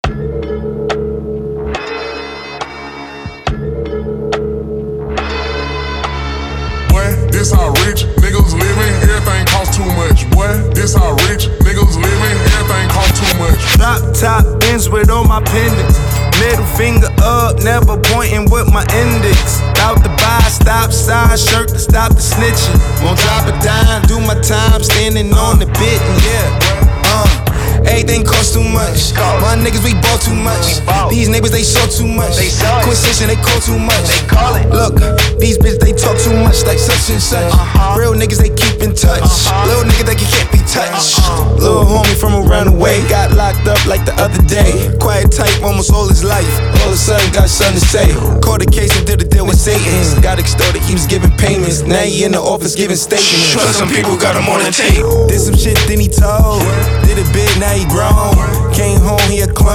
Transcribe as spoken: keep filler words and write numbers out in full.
This how rich niggas living, everything cost too much. Boy, this how rich niggas living, everything cost too much. Drop top Benz with all my pendants. Middle finger up, never pointing with my index. Out the buy, stop sign, shirt to stop the snitching. Won't drop a dime, do my time, standing on the bit, and yeah. Uh. Everything cost too much. My niggas, we bought too much. These neighbors, they saw too much. Concision, they call too much. Look, these bitches, they talk too much like such and such. Real niggas, they keep in touch. Little nigga, they can't be touched. Little homie from around the way got locked up like the other day. Quiet type, almost all his life. All of a sudden, got something to say. Caught a case and did a deal with Satan. Got extorted, he was giving payments. Now he in the office giving statements. Trust some people got him on the tape. Did some shit, then he told. Did it big, now he grown. Came home, he a clone.